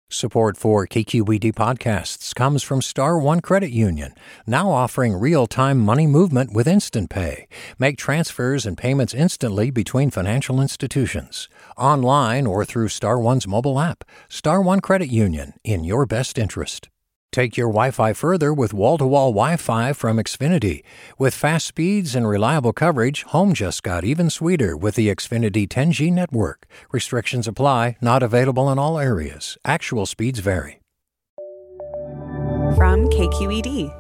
Support for KQED podcasts comes from Star One Credit Union, now offering real-time money movement with Instant Pay. Make transfers and payments instantly between financial institutions, online or through Star One's mobile app. Star One Credit Union, in your best interest. Take your Wi-Fi further with wall-to-wall Wi-Fi from Xfinity. With fast speeds and reliable coverage, home just got even sweeter with the Xfinity 10G network. Restrictions apply, not available in all areas. Actual speeds vary. From KQED.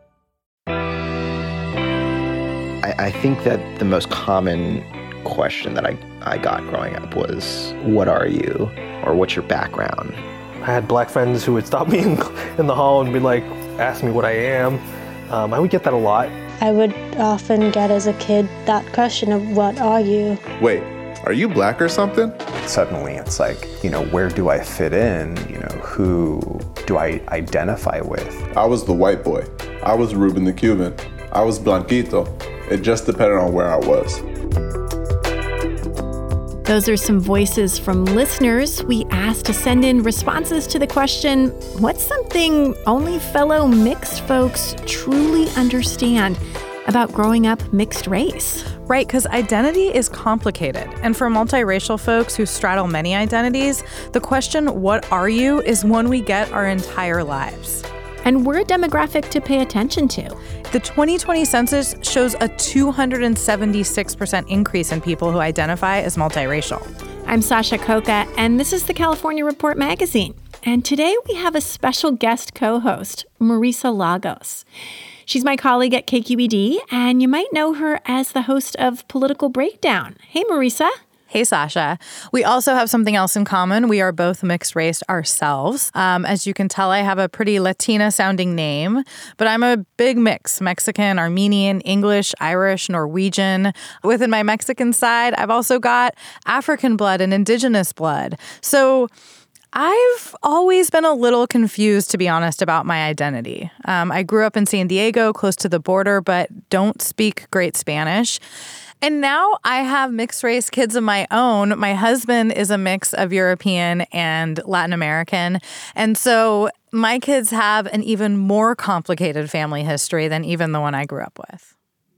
I think that the most common question that I got growing up was, what are you? Or what's your background? I had black friends who would stop me in the hall and be like, ask me what I am. I would get that a lot. I would often get as a kid that question of, what are you? Wait, are you black or something? Suddenly it's like, where do I fit in? Who do I identify with? I was the white boy. I was Ruben the Cuban. I was Blanquito. It just depended on where I was. Those are some voices from listeners we asked to send in responses to the question, what's something only fellow mixed folks truly understand about growing up mixed race? Right, because identity is complicated. And for multiracial folks who straddle many identities, the question, what are you, is one we get our entire lives. And we're a demographic to pay attention to. The 2020 census shows a 276% increase in people who identify as multiracial. I'm Sasha Khokha, and this is the California Report magazine. And today we have a special guest co-host, Marisa Lagos. She's my colleague at KQED, and you might know her as the host of Political Breakdown. Hey, Marisa. Hey, Sasha. We also have something else in common. We are both mixed race ourselves. As you can tell, I have a pretty Latina-sounding name, but I'm a big mix: Mexican, Armenian, English, Irish, Norwegian. Within my Mexican side, I've also got African blood and indigenous blood. So I've always been a little confused, to be honest, about my identity. I grew up in San Diego, close to the border, but don't speak great Spanish. And now I have mixed race kids of my own. My husband is a mix of European and Latin American. And so my kids have an even more complicated family history than even the one I grew up with.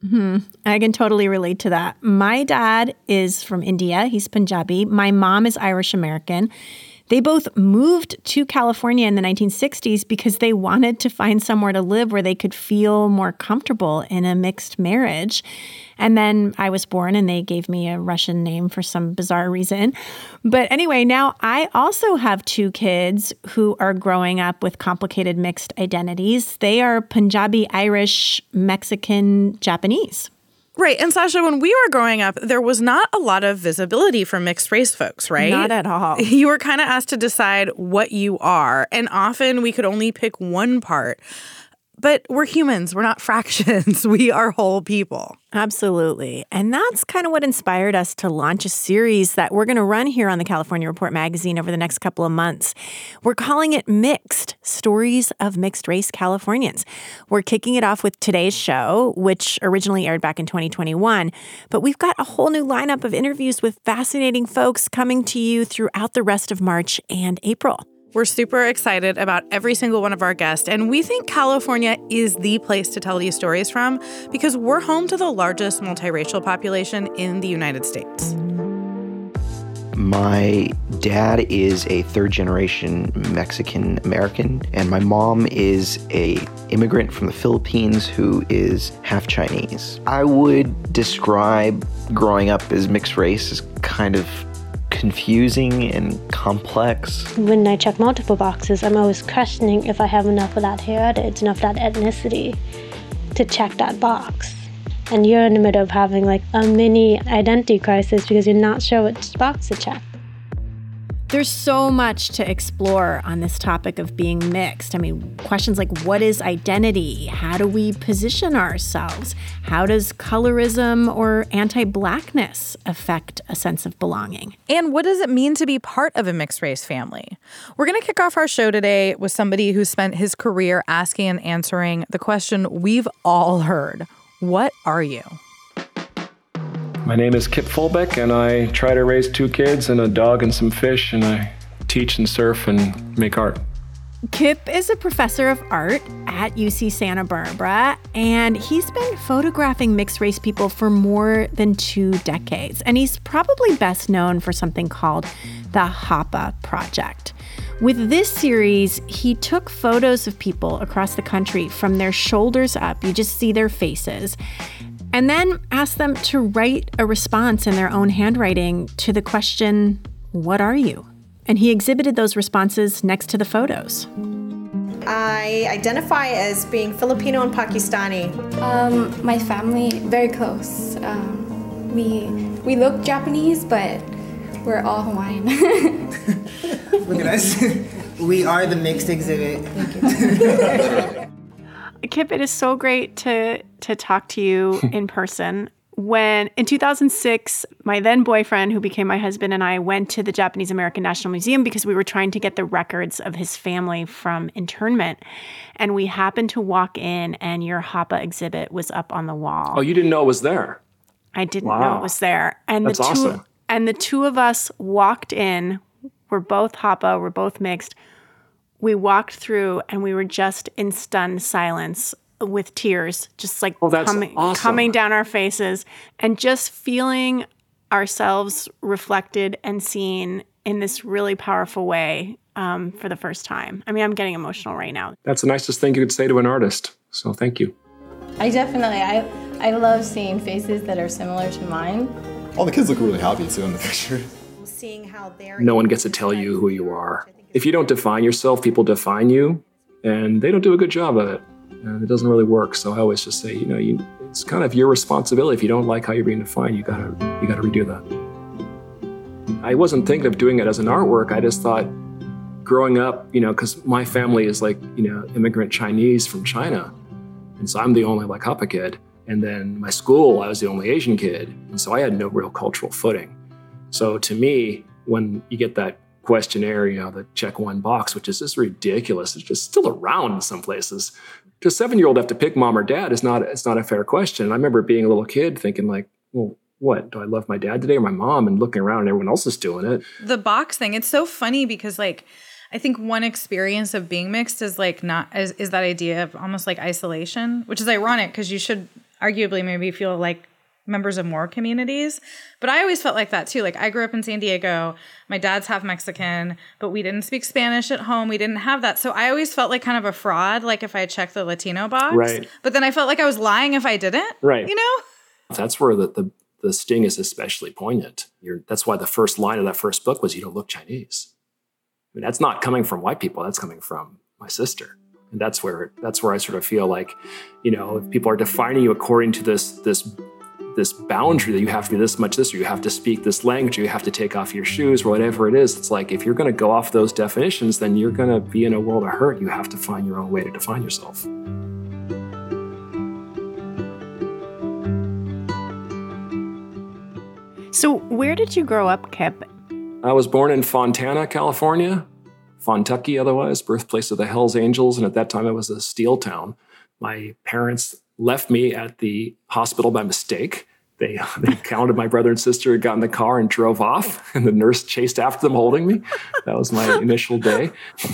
I can totally relate to that. My dad is from India. He's Punjabi. My mom is Irish American. They both moved to California in the 1960s because they wanted to find somewhere to live where they could feel more comfortable in a mixed marriage. And then I was born and they gave me a Russian name for some bizarre reason. But anyway, now I also have two kids who are growing up with complicated mixed identities. They are Punjabi, Irish, Mexican, Japanese. Right. And Sasha, when we were growing up, there was not a lot of visibility for mixed race folks, right? Not at all. You were kind of asked to decide what you are. And often we could only pick one part. But we're humans. We're not fractions. We are whole people. Absolutely. And that's kind of what inspired us to launch a series that we're going to run here on the California Report magazine over the next couple of months. We're calling it Mixed, Stories of Mixed Race Californians. We're kicking it off with today's show, which originally aired back in 2021. But we've got a whole new lineup of interviews with fascinating folks coming to you throughout the rest of March and April. We're super excited about every single one of our guests, and we think California is the place to tell these stories from because we're home to the largest multiracial population in the United States. My dad is a third-generation Mexican-American, and my mom is an immigrant from the Philippines who is half Chinese. I would describe growing up as mixed race as kind of confusing and complex. When I check multiple boxes, I'm always questioning if I have enough of that heritage, enough of that ethnicity to check that box. And you're in the middle of having like a mini identity crisis because you're not sure which box to check. There's so much to explore on this topic of being mixed. I mean, questions like what is identity? How do we position ourselves? How does colorism or anti-Blackness affect a sense of belonging? And what does it mean to be part of a mixed race family? We're going to kick off our show today with somebody who spent his career asking and answering the question we've all heard. What are you? My name is Kip Fulbeck, and I try to raise 2 kids and a dog and some fish, and I teach and surf and make art. Kip is a professor of art at UC Santa Barbara, and he's been photographing mixed-race people for more than 2 decades. And he's probably best known for something called the Hapa Project. With this series, he took photos of people across the country from their shoulders up, you just see their faces, and then asked them to write a response in their own handwriting to the question, "What are you?" And he exhibited those responses next to the photos. I identify as being Filipino and Pakistani. My family, very close. We look Japanese, but we're all Hawaiian. Look at us. We are the mixed exhibit. Kip, it is so great to talk to you in person. When, in 2006, my then boyfriend, who became my husband, and I went to the Japanese American National Museum because we were trying to get the records of his family from internment. And we happened to walk in, and your Hapa exhibit was up on the wall. Oh, you didn't know it was there? I didn't know it was there. And That's awesome. And the two of us walked in. We're both Hapa. We're both mixed. We walked through, and we were just in stunned silence with tears, just like coming down our faces, and just feeling ourselves reflected and seen in this really powerful way for the first time. I mean, I'm getting emotional right now. That's the nicest thing you could say to an artist. So thank you. I love seeing faces that are similar to mine. All the kids look really happy too in the picture. Seeing how they're No one gets to tell you who you are. If you don't define yourself, people define you, and they don't do a good job of it. And it doesn't really work. So I always just say, it's kind of your responsibility. If you don't like how you're being defined, you gotta redo that. I wasn't thinking of doing it as an artwork. I just thought, growing up, because my family is immigrant Chinese from China, and so I'm the only Hapa kid. And then my school, I was the only Asian kid, and so I had no real cultural footing. So to me, when you get that questionnaire, the check one box, which is just ridiculous, it's just still around in some places. To a 7-year-old have to pick mom or dad it's not a fair question. And I remember being a little kid thinking well, what? Do I love my dad today or my mom? And looking around and everyone else is doing it. The box thing, it's so funny because I think one experience of being mixed is is that idea of almost like isolation, which is ironic because you should arguably maybe feel like members of more communities. But I always felt like that too. I grew up in San Diego. My dad's half Mexican, but we didn't speak Spanish at home. We didn't have that. So I always felt like kind of a fraud, if I checked the Latino box. Right. But then I felt like I was lying if I didn't. Right. That's where the sting is especially poignant. That's why the first line of that first book was, "You don't look Chinese." I mean, that's not coming from white people. That's coming from my sister. And that's where I sort of feel like, if people are defining you according to this boundary that you have to be this much this, or you have to speak this language, or you have to take off your shoes, or whatever it is, it's like if you're going to go off those definitions, then you're going to be in a world of hurt. You have to find your own way to define yourself. So where did you grow up, Kip? I was born in Fontana, California, Fontucky otherwise, birthplace of the Hells Angels, and at that time it was a steel town. My parents left me at the hospital by mistake. They counted my brother and sister, got in the car and drove off, and the nurse chased after them holding me. That was my initial day.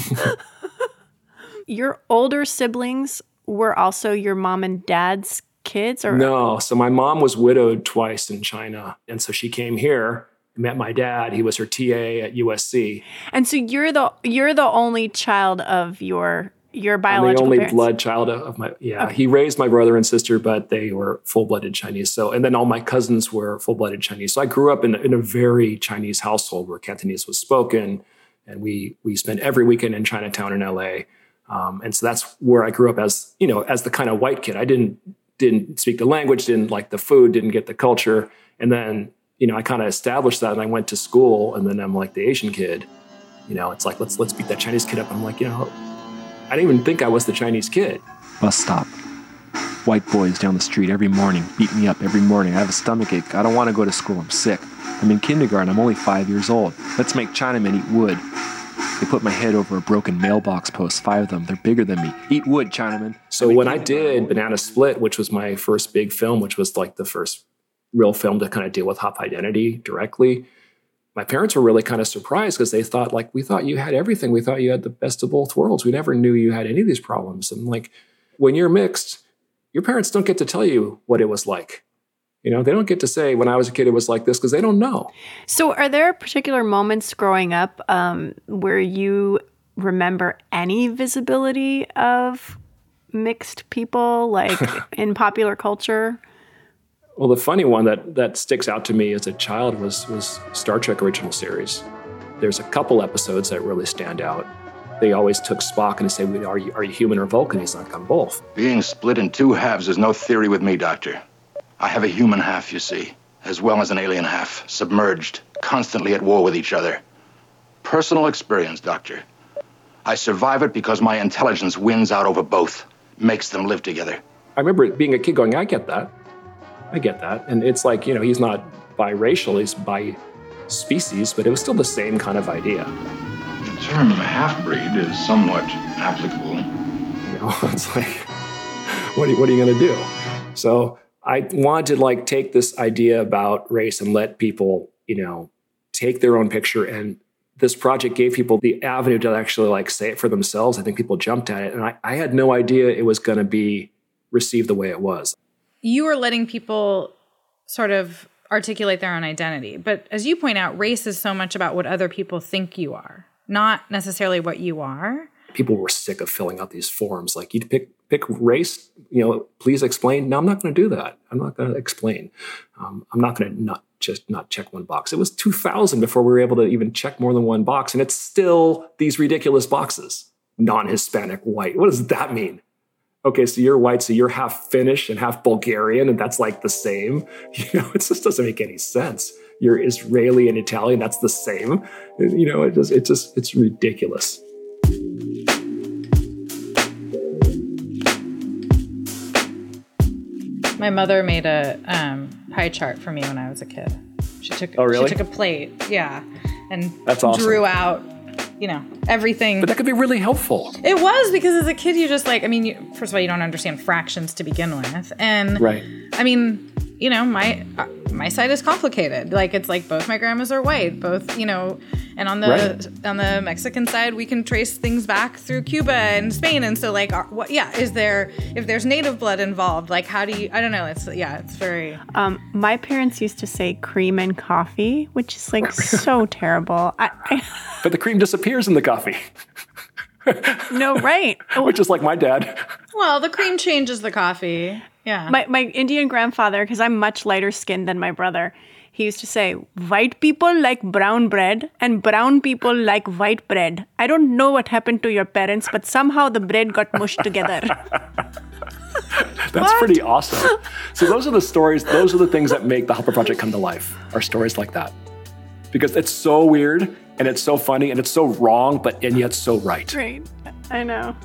Your older siblings were also your mom and dad's kids? Or No. So my mom was widowed twice in China, and so she came here, met my dad. He was her TA at USC. And so you're the only child of your biological I'm the only parents. blood child of my, Okay. He raised my brother and sister, but they were full-blooded Chinese. So, and then all my cousins were full-blooded Chinese. So I grew up in a very Chinese household where Cantonese was spoken, and we spent every weekend in Chinatown in LA. And so that's where I grew up as the kind of white kid. I didn't speak the language, didn't like the food, didn't get the culture. And then, I kind of established that, and I went to school, and then I'm like the Asian kid. It's like, let's beat that Chinese kid up. I'm like, I didn't even think I was the Chinese kid. Bus stop. White boys down the street every morning, beat me up every morning. I have a stomach ache. I don't want to go to school. I'm sick. I'm in kindergarten. I'm only 5 years old. Let's make Chinamen eat wood. They put my head over a broken mailbox post, 5 of them. They're bigger than me. Eat wood, Chinamen. So when I did Banana Split, which was my first big film, which was like the first real film to kind of deal with Hapa identity directly, my parents were really kind of surprised because they thought, like, we thought you had everything. We thought you had the best of both worlds. We never knew you had any of these problems. And like, when you're mixed, your parents don't get to tell you what it was like. You know, they don't get to say, when I was a kid, it was like this, because they don't know. So are there particular moments growing up where you remember any visibility of mixed people, like in popular culture? Well, the funny one that sticks out to me as a child was Star Trek original series. There's a couple episodes that really stand out. They always took Spock and they say, are you human or Vulcan? He's like, I'm both. Being split in two halves is no theory with me, Doctor. I have a human half, you see, as well as an alien half, submerged, constantly at war with each other. Personal experience, Doctor. I survive it because my intelligence wins out over both, makes them live together. I remember being a kid going, I get that. And it's like, he's not biracial, he's by species, but it was still the same kind of idea. The term half-breed is somewhat applicable. It's like, what are you going to do? So I wanted to take this idea about race and let people, take their own picture. And this project gave people the avenue to actually say it for themselves. I think people jumped at it. And I had no idea it was going to be received the way it was. You are letting people sort of articulate their own identity. But as you point out, race is so much about what other people think you are, not necessarily what you are. People were sick of filling out these forms. Like, you'd pick race, please explain. No, I'm not going to do that. I'm not going to explain. I'm not going to not check one box. It was 2000 before we were able to even check more than one box. And it's still these ridiculous boxes. Non-Hispanic, white. What does that mean? Okay, so you're white, so you're half Finnish and half Bulgarian, and that's the same. It just doesn't make any sense. You're Israeli and Italian, that's the same. It's ridiculous. My mother made a pie chart for me when I was a kid. She took a plate, and that's awesome. Drew out, everything. But that could be really helpful. It was, because as a kid, you just first of all, you don't understand fractions to begin with. And right. My side is complicated. It's like both my grandmas are white, both, and on the Mexican side, we can trace things back through Cuba and Spain. And so if there's native blood involved, how do you, I don't know. It's very. My parents used to say cream and coffee, which is so terrible. But the cream disappears in the coffee. No, right. Which is like my dad. Well, the cream changes the coffee. Yeah. My Indian grandfather, because I'm much lighter skinned than my brother, he used to say, white people like brown bread and brown people like white bread. I don't know what happened to your parents, but somehow the bread got mushed together. That's pretty awesome. So those are the stories, those are the things that make the Hopper Project come to life, are stories like that. Because it's so weird and it's so funny and it's so wrong, and yet so right. Right. I know.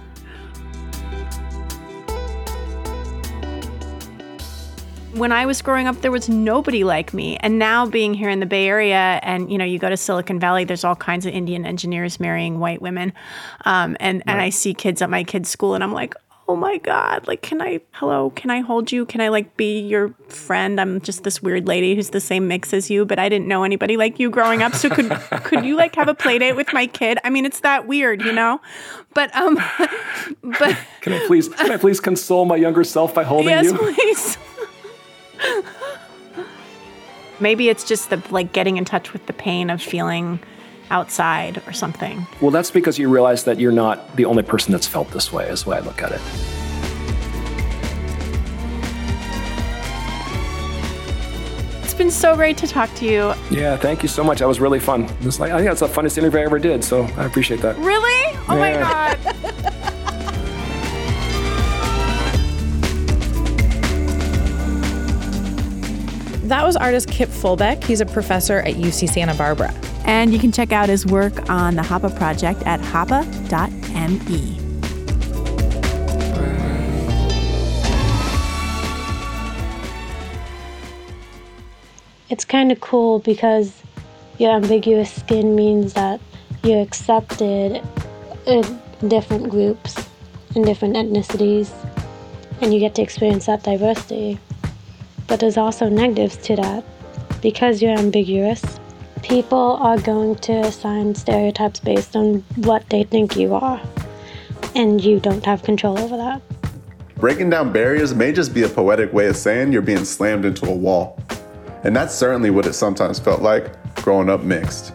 When I was growing up, there was nobody like me. And now being here in the Bay Area and, you go to Silicon Valley, there's all kinds of Indian engineers marrying white women. And I see kids at my kids' school and I'm like, oh my God, can I hold you? Can I be your friend? I'm just this weird lady who's the same mix as you, but I didn't know anybody like you growing up. So could you have a play date with my kid? I mean, it's that weird, But Can I please console my younger self by holding you? Yes, please. Maybe it's just the getting in touch with the pain of feeling outside or something. Well, that's because you realize that you're not the only person that's felt this way, is the way I look at it. It's been so great to talk to you. Yeah, thank you so much. That was really fun. I think that's the funnest interview I ever did, so I appreciate that. Really? Oh my God. That was artist Kip Fulbeck. He's a professor at UC Santa Barbara. And you can check out his work on the Hoppa Project at hoppa.me. It's kind of cool because your ambiguous skin means that you're accepted in different groups, in different ethnicities, and you get to experience that diversity. But there's also negatives to that. Because you're ambiguous, People are going to assign stereotypes based on what they think you are, and you don't have control over that. Breaking down barriers may just be a poetic way of saying you're being slammed into a wall. And that's certainly what it sometimes felt like growing up mixed.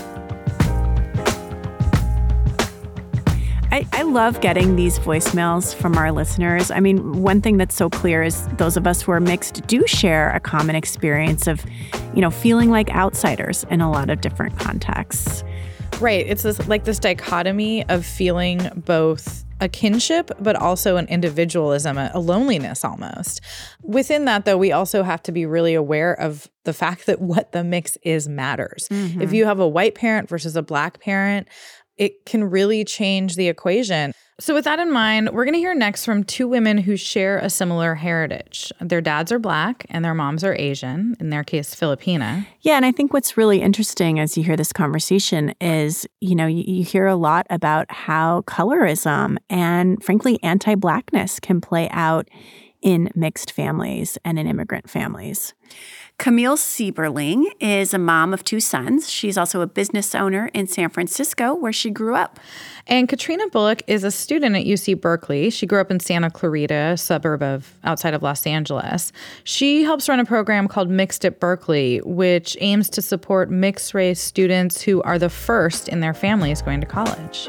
I love getting these voicemails from our listeners. I mean, one thing that's so clear is those of us who are mixed do share a common experience of, feeling like outsiders in a lot of different contexts. Right. It's this dichotomy of feeling both a kinship, but also an individualism, a loneliness almost. Within that, though, we also have to be really aware of the fact that what the mix is matters. Mm-hmm. If you have a white parent versus a Black parent, it can really change the equation. So with that in mind, we're going to hear next from two women who share a similar heritage. Their dads are Black and their moms are Asian, in their case, Filipina. Yeah, and I think what's really interesting as you hear this conversation is, you hear a lot about how colorism and, frankly, anti-Blackness can play out in mixed families and in immigrant families. Camille Sieberling is a mom of two sons. She's also a business owner in San Francisco, where she grew up. And Katrina Bullock is a student at UC Berkeley. She grew up in Santa Clarita, a suburb outside of Los Angeles. She helps run a program called Mixed at Berkeley, which aims to support mixed-race students who are the first in their families going to college.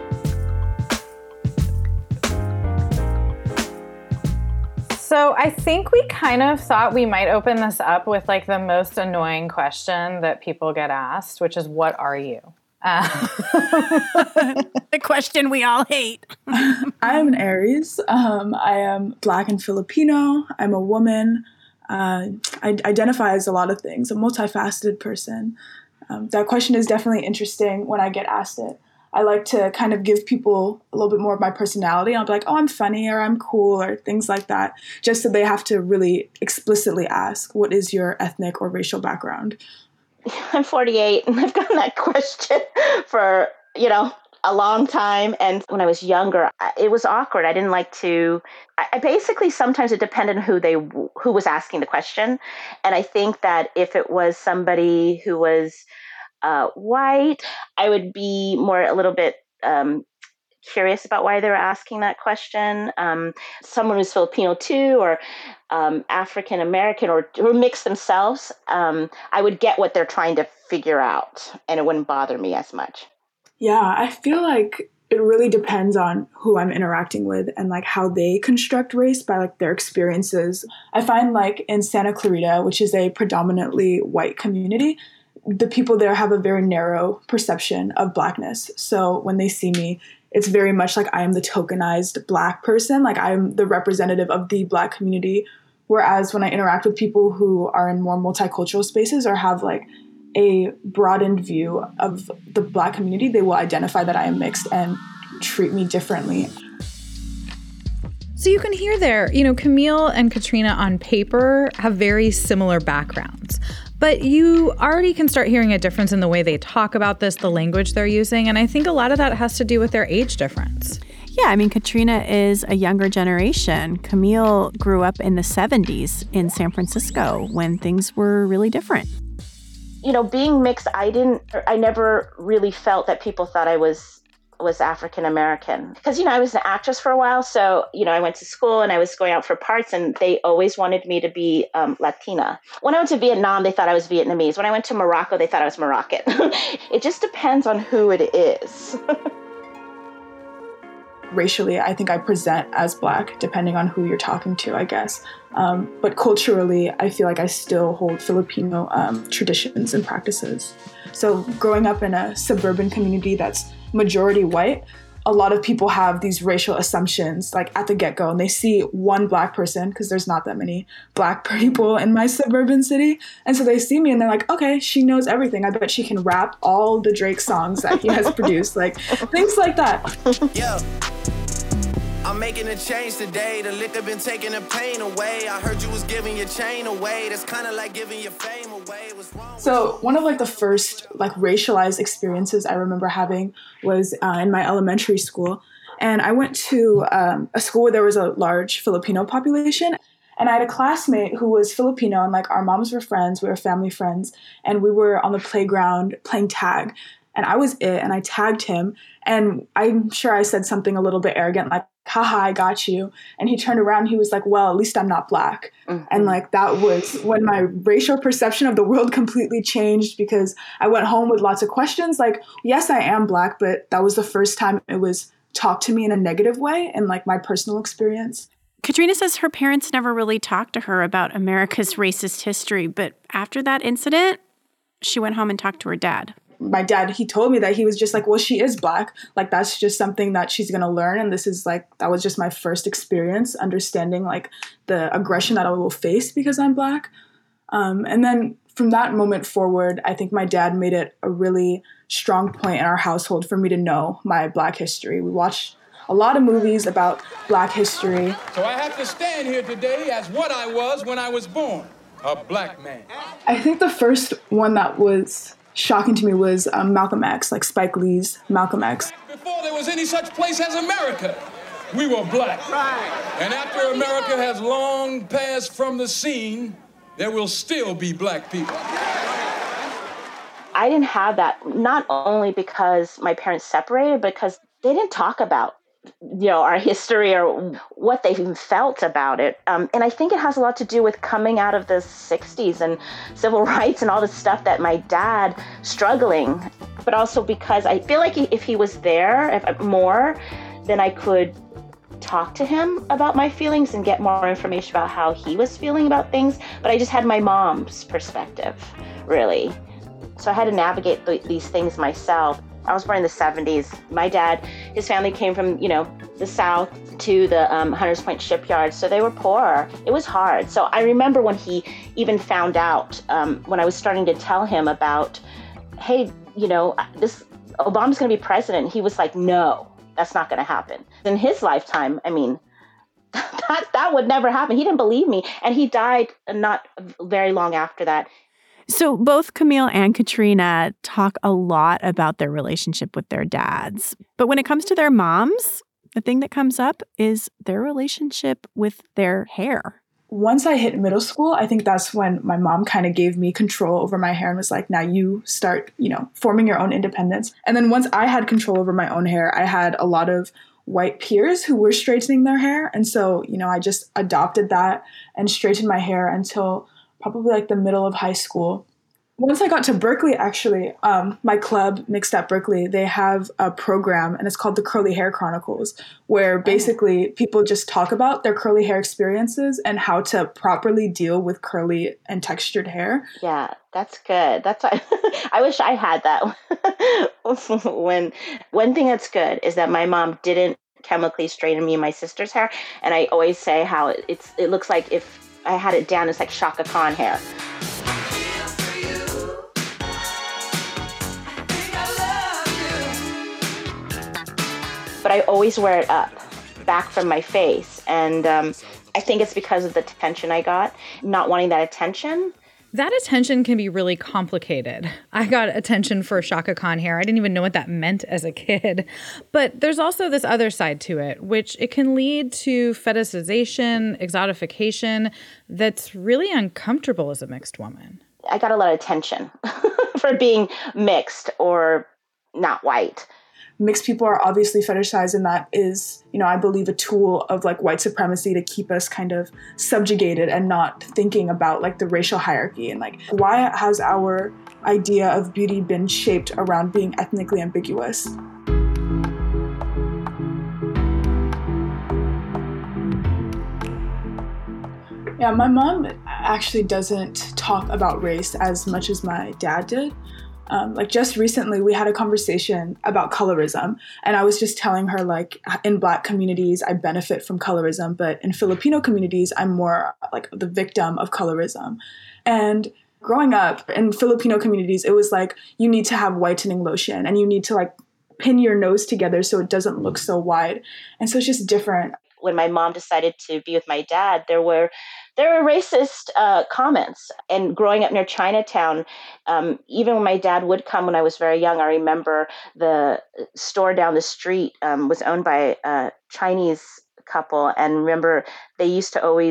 So I think we kind of thought we might open this up with the most annoying question that people get asked, which is, what are you? The question we all hate. I am an Aries. I am Black and Filipino. I'm a woman. I identify as a lot of things, a multifaceted person. That question is definitely interesting when I get asked it. I like to kind of give people a little bit more of my personality. I'll be like, oh, I'm funny, or I'm cool, or things like that, just so they have to really explicitly ask, what is your ethnic or racial background? I'm 48, and I've gotten that question for, a long time. And when I was younger, it was awkward. I didn't like to, I basically, sometimes it depended on who was asking the question. And I think that if it was somebody who was white, I would be a little bit curious about why they were asking that question. Someone who's Filipino too, or African American, or who mix themselves, I would get what they're trying to figure out, and it wouldn't bother me as much. Yeah, I feel like it really depends on who I'm interacting with and how they construct race by their experiences. I find in Santa Clarita, which is a predominantly white community, the people there have a very narrow perception of Blackness. So when they see me, it's very much like I am the tokenized Black person, I'm the representative of the Black community. Whereas when I interact with people who are in more multicultural spaces or have a broadened view of the Black community, they will identify that I am mixed and treat me differently. So you can hear there, Camille and Katrina on paper have very similar backgrounds. But you already can start hearing a difference in the way they talk about this, the language they're using. And I think a lot of that has to do with their age difference. Yeah, I mean, Katrina is a younger generation. Camille grew up in the 70s in San Francisco when things were really different. Being mixed, I never really felt that people thought I was African American, because I was an actress for a while, so I went to school and I was going out for parts, and they always wanted me to be Latina. When I went to Vietnam, they thought I was Vietnamese. When I went to Morocco, they thought I was Moroccan. It just depends on who it is. Racially, I think I present as Black, depending on who you're talking to, I guess. But culturally, I feel like I still hold Filipino traditions and practices. So growing up in a suburban community that's majority white, a lot of people have these racial assumptions at the get-go, and they see one Black person, because there's not that many Black people in my suburban city, and so they see me and they're like, okay, she knows everything. I bet she can rap all the Drake songs that he has produced, things like that. Yeah. I'm making a change today. The liquor been taking the pain away. I heard you was giving your chain away. That's kind of like giving your fame away. What's wrong? So one of the first racialized experiences I remember having was in my elementary school. And I went to a school where there was a large Filipino population. And I had a classmate who was Filipino, and like our moms were friends, we were family friends, and we were on the playground playing tag. And I was it, and I tagged him, and I'm sure I said something a little bit arrogant, like, haha, I got you. And he turned around, he was like, well, at least I'm not Black. Mm-hmm. And like, that was when my racial perception of the world completely changed, because I went home with lots of questions. Like, yes, I am Black, but that was the first time it was talked to me in a negative way, and like my personal experience. Katrina says her parents never really talked to her about America's racist history, but after that incident, she went home and talked to her dad. My dad, he told me that he was just like, well, she is Black. Like, that's just something that she's going to learn. And this is like, that was just my first experience understanding like the aggression that I will face because I'm Black. And then from that moment forward, I think my dad made it a really strong point in our household for me to know my Black history. We watched a lot of movies about Black history. So I have to stand here today as what I was when I was born, a Black man. I think the first one that was shocking to me was Malcolm X, like Spike Lee's Malcolm X. Before there was any such place as America, we were Black. Right. And after America has long passed from the scene, there will still be Black people. I didn't have that, not only because my parents separated, because they didn't talk about our history or what they even felt about it. And I think it has a lot to do with coming out of the 60s and civil rights and all the stuff that my dad struggling, but also because I feel like if he was there more, then I could talk to him about my feelings and get more information about how he was feeling about things. But I just had my mom's perspective, really. So I had to navigate these things myself. I was born in the 70s. My dad, his family came from, the South to the Hunters Point shipyard. So they were poor. It was hard. So I remember when he even found out, when I was starting to tell him about, hey, this Obama's going to be president. He was like, no, that's not going to happen. In his lifetime, I mean, that would never happen. He didn't believe me. And he died not very long after that. So both Camille and Katrina talk a lot about their relationship with their dads. But when it comes to their moms, the thing that comes up is their relationship with their hair. Once I hit middle school, I think that's when my mom kind of gave me control over my hair and was like, now you start, forming your own independence. And then once I had control over my own hair, I had a lot of white peers who were straightening their hair. And so, I just adopted that and straightened my hair until probably like the middle of high school. Once I got to Berkeley, actually, my club, Mixed at Berkeley, they have a program, and it's called the Curly Hair Chronicles, where basically people just talk about their curly hair experiences and how to properly deal with curly and textured hair. Yeah, that's good. That's I wish I had that. One thing that's good is that my mom didn't chemically straighten me and my sister's hair, and I always say how it looks like if I had it down, it's like Shaka Khan hair. But I always wear it up, back from my face. And I think it's because of the attention I got, not wanting that attention. That attention can be really complicated. I got attention for Shaka Khan hair. I didn't even know what that meant as a kid. But there's also this other side to it, which it can lead to fetishization, exotification, that's really uncomfortable as a mixed woman. I got a lot of attention for being mixed or not white. Mixed people are obviously fetishized, and that is, I believe, a tool of like white supremacy to keep us kind of subjugated and not thinking about like the racial hierarchy and like why has our idea of beauty been shaped around being ethnically ambiguous? Yeah, my mom actually doesn't talk about race as much as my dad did. Just recently, we had a conversation about colorism, and I was just telling her, like, in Black communities, I benefit from colorism, but in Filipino communities, I'm more like the victim of colorism. And growing up in Filipino communities, it was like, you need to have whitening lotion, and you need to like pin your nose together so it doesn't look so wide. And so it's just different. When my mom decided to be with my dad, there were racist comments. And growing up near Chinatown, even when my dad would come when I was very young, I remember the store down the street was owned by a Chinese couple. And remember, they used to always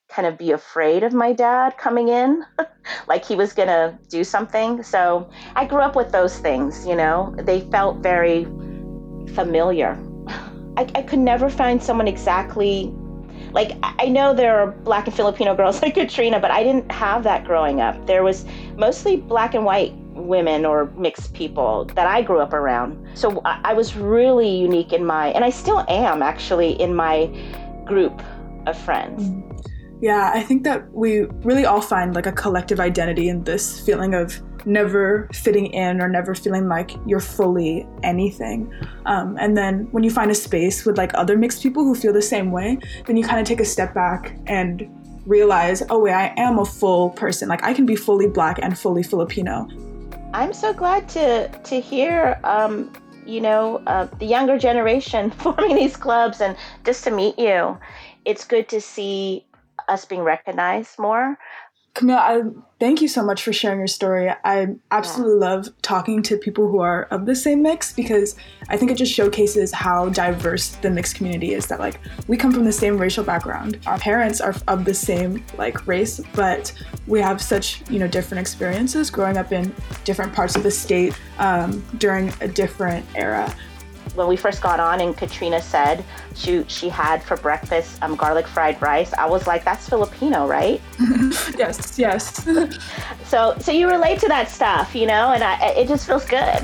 kind of be afraid of my dad coming in, like he was going to do something. So I grew up with those things, you know. They felt very familiar. I could never find someone exactly, like, I know there are Black and Filipino girls like Katrina, but I didn't have that growing up. There was mostly Black and white women or mixed people that I grew up around. So I was really unique in and I still am actually, in my group of friends. Yeah, I think that we really all find like a collective identity in this feeling of never fitting in or never feeling like you're fully anything. And then when you find a space with like other mixed people who feel the same way, then you kind of take a step back and realize, oh wait, I am a full person. Like I can be fully Black and fully Filipino. I'm so glad to hear, the younger generation forming these clubs and just to meet you. It's good to see us being recognized more. Camille, thank you so much for sharing your story. I absolutely love talking to people who are of the same mix because I think it just showcases how diverse the mixed community is, that like we come from the same racial background. Our parents are of the same like race, but we have such, different experiences growing up in different parts of the state during a different era. When we first got on and Katrina said she had for breakfast garlic fried rice, I was like, that's Filipino, right? Yes. So you relate to that stuff, and it just feels good.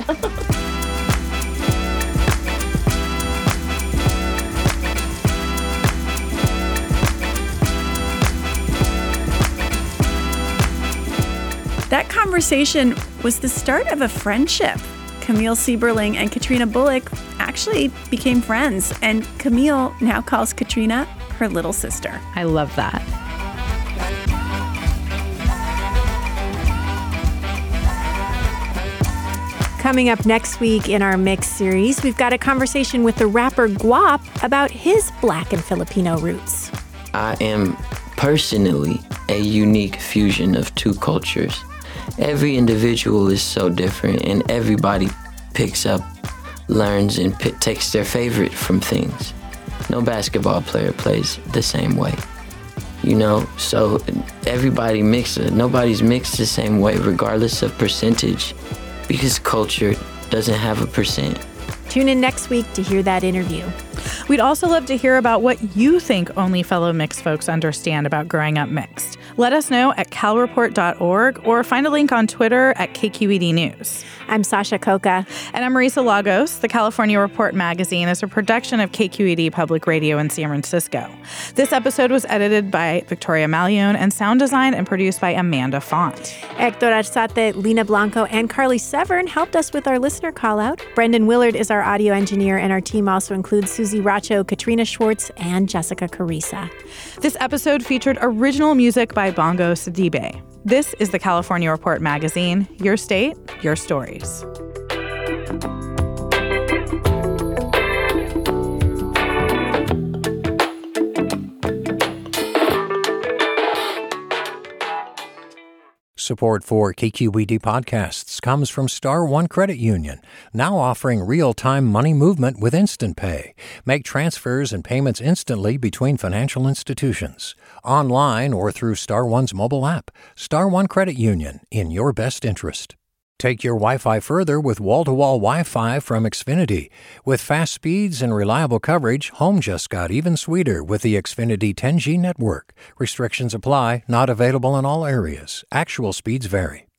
That conversation was the start of a friendship. Camille Sieberling and Katrina Bullock actually became friends, and Camille now calls Katrina her little sister. I love that. Coming up next week in our Mix series, we've got a conversation with the rapper Guap about his Black and Filipino roots. I am personally a unique fusion of two cultures. Every individual is so different, and everybody picks up, learns, and takes their favorite from things. No basketball player plays the same way, so everybody mixes. Nobody's mixed the same way, regardless of percentage, because culture doesn't have a percent. Tune in next week to hear that interview. We'd also love to hear about what you think only fellow mixed folks understand about growing up mixed. Let us know at calreport.org or find a link on Twitter at KQED News. I'm Sasha Coca. And I'm Marisa Lagos. The California Report magazine is a production of KQED Public Radio in San Francisco. This episode was edited by Victoria Malion and sound designed and produced by Amanda Font. Hector Arzate, Lina Blanco, and Carly Severn helped us with our listener call-out. Brendan Willard is our audio engineer, and our team also includes Susie Racho, Katrina Schwartz, and Jessica Carissa. This episode featured original music by Bongo Sidibe. This is the California Report magazine. Your state, your stories. Support for KQED podcasts comes from Star One Credit Union, now offering real-time money movement with Instant Pay. Make transfers and payments instantly between financial institutions, online or through Star One's mobile app. Star One Credit Union, in your best interest. Take your Wi-Fi further with wall-to-wall Wi-Fi from Xfinity. With fast speeds and reliable coverage, home just got even sweeter with the Xfinity 10G network. Restrictions apply, not available in all areas. Actual speeds vary.